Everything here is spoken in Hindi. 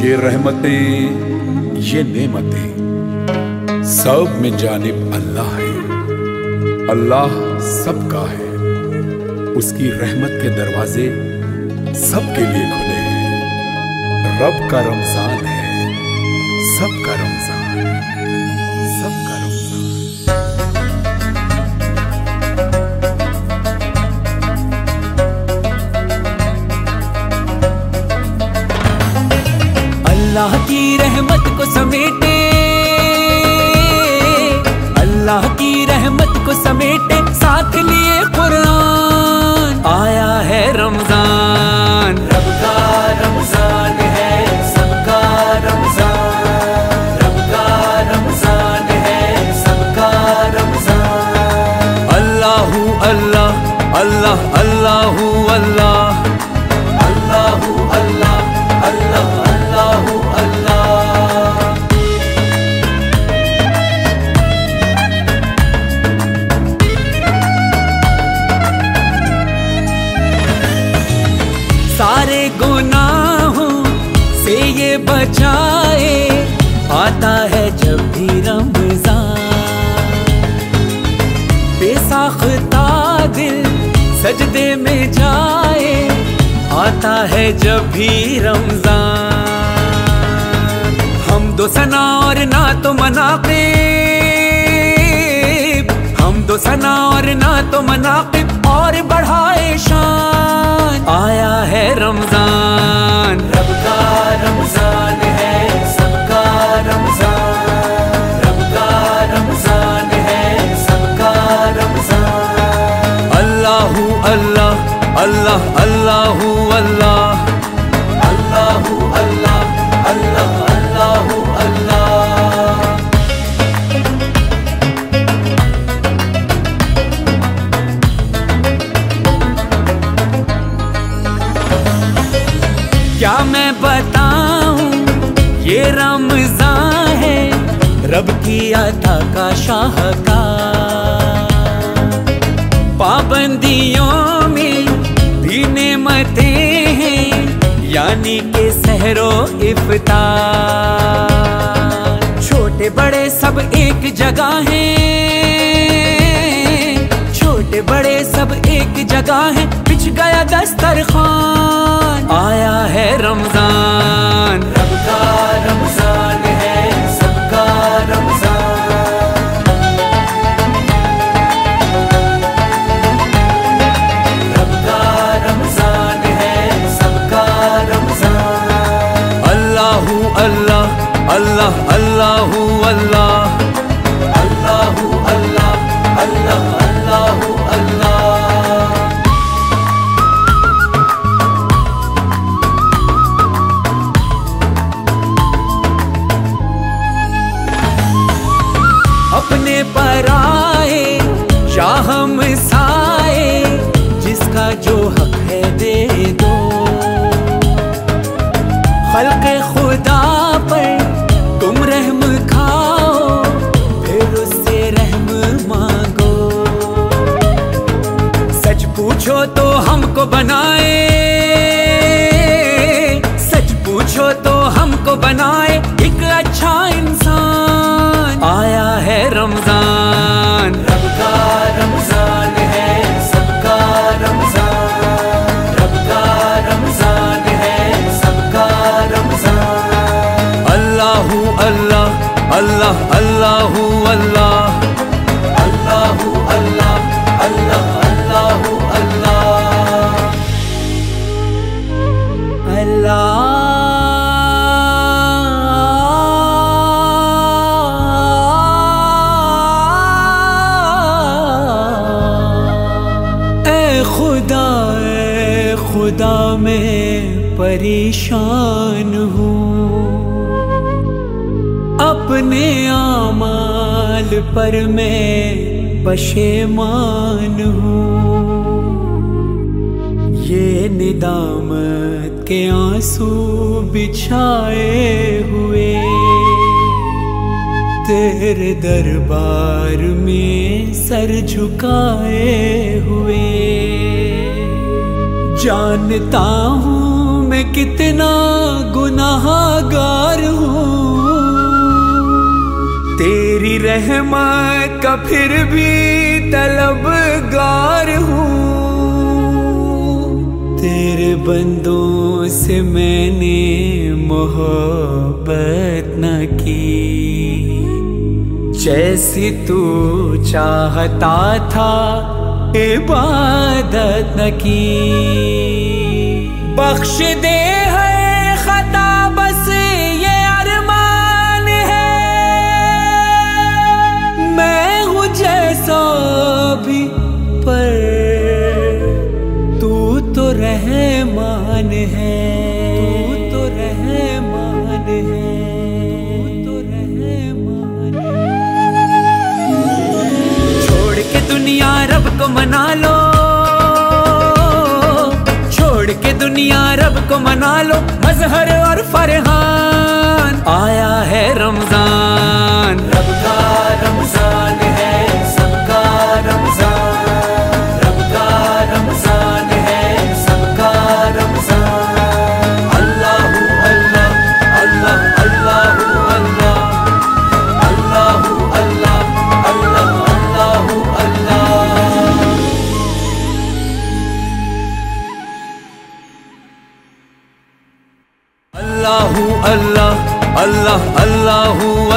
ये रहमतें, ये नेमतें सब में जानिब अल्लाह है। अल्लाह सबका है, उसकी रहमत के दरवाजे सबके लिए खुले हैं। रब का रमजान है, सबका रमजान, सबका रमजान। अल्लाह की रहमत को समेटे, अल्लाह की रहमत को समेटे, साथ लिए कुरान। आया है रमजान, रब का रमजान है, सबका रमजान। रब का रमजान है, सबका रमजान। अल्लाहू अल्लाह, अल्लाह अल्लाहू अल्लाह, अल्लाहू अल्लाह, अल्लाह अल्लाहू अल्लाह। सारे गुनाहों से ये बचाए, आता है जब भी रमजान। बेसाख्ता दिल सजदे में जाए, आता है जब भी रमजान। हम दो सना और ना तो मनाक़िब, हम दो सना और ना तो मनाक़िब, और बढ़ाए शान। आया है रमजान, रब का रमजान है, सबका रमजान। रब का रमजान है, सबका रमजान। अल्लाहू अल्लाह, अल्लाह अल्लाहू अल्लाह, अल्लाहू अल्लाह, अल्लाह अल्लाहू अल्लाह। क्या मैं बताऊं ये रमजान है रब की अता का शाहकार। पाबंदियों में भी नेमतें हैं, यानी के सहरो इफ्तार। छोटे बड़े सब एक जगह हैं, छोटे बड़े सब एक जगह हैं, बिछ गया दस्तरखान। आया है रमजान, रब का रमजान है, सबका रमजान। रब का रमजान है, सबका रमजान। अल्लाहू अल्लाह, अल्लाह अल्लाहू अल्लाह, अल्लाहू अल्लाह, अल्लाह अल्लाहू अल्लाह। अपने पर आए या हम साए, जिसका जो हक है दे दो। खल्क़े खुदा पर तुम रहम खाओ, फिर उससे रहम मांगो। सच पूछो तो हमको बनाए, सच पूछो तो हमको बनाए एक अच्छा इंसान। आया है रमजान, रब का रमजान है, सबका रमजान। रब का रमजान है, सबका रमजान। अल्लाहू अल्लाह, अल्लाह अल्लाहू अल्लाह, अल्लाहू अल्लाह, अल्लाह अल्लाहू अल्लाह। अल्लाह खुदा मैं परेशान हूँ, अपने आमाल पर मैं पशेमान हूँ। ये निदामत के आंसू बिछाए हुए, तेरे दरबार में सर झुकाए हुए। जानता हूँ मैं कितना गुनाहगार हूँ, तेरी रहमत का फिर भी तलबगार हूँ। तेरे बंदों से मैंने मोहब्बत न की, जैसी तू चाहता था इबादत न की। बख्श दे है खता बस ये अरमान है, मैं हूँ जैसा भी पर तू तो रहमान है, तू तो रहमान है, तू तो रहमान है। छोड़ के दुनिया रब को मना लो, छोड़ के दुनिया रब को मना लो। मजहर और फरहान आया है रमजान, रब का रमजान है सबका रमजान, रब का रमजान है सबका रमजान। अल्लाहु अल्लाह अल्लाह अल्लाहु अल्लाह, अल्लाहु अल्लाह अल्लाह अल्लाहु अल्लाह। अल्लाहु अल्लाह अल्लाह अल्लाहु